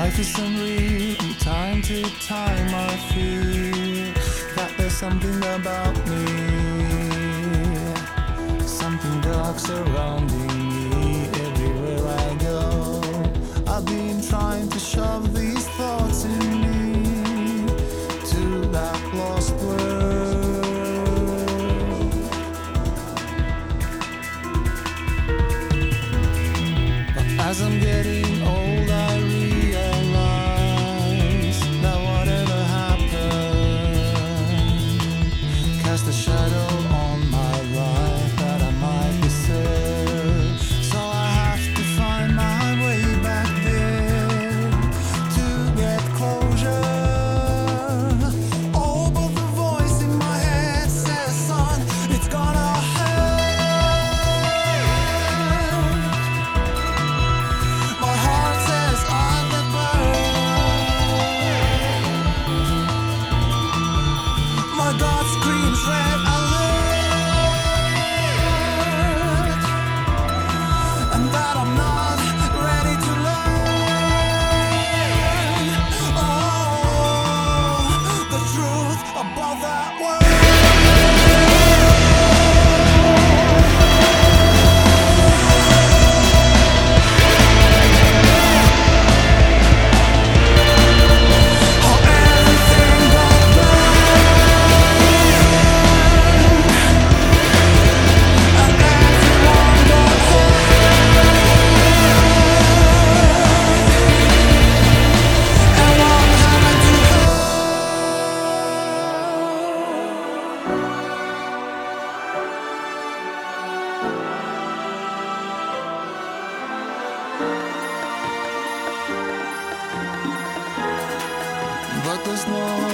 Life is unreal, from time to time I feel that there's something about me, something dark surrounding me everywhere I go. I've been trying to shove these thoughts in me to that lost world. But as I'm getting old, I realize that whatever happened cast a shadow on my life that I might deserve. So I have to find my way back there to get closure. Oh, but the voice in my head says, son, it's gonna hurt. My heart says I'm the bird. My God screams red alert, and that I'm not ready to learn. Oh, the truth about that word. How everything got burned, and everyone got hurt. And what happened to her? But there's no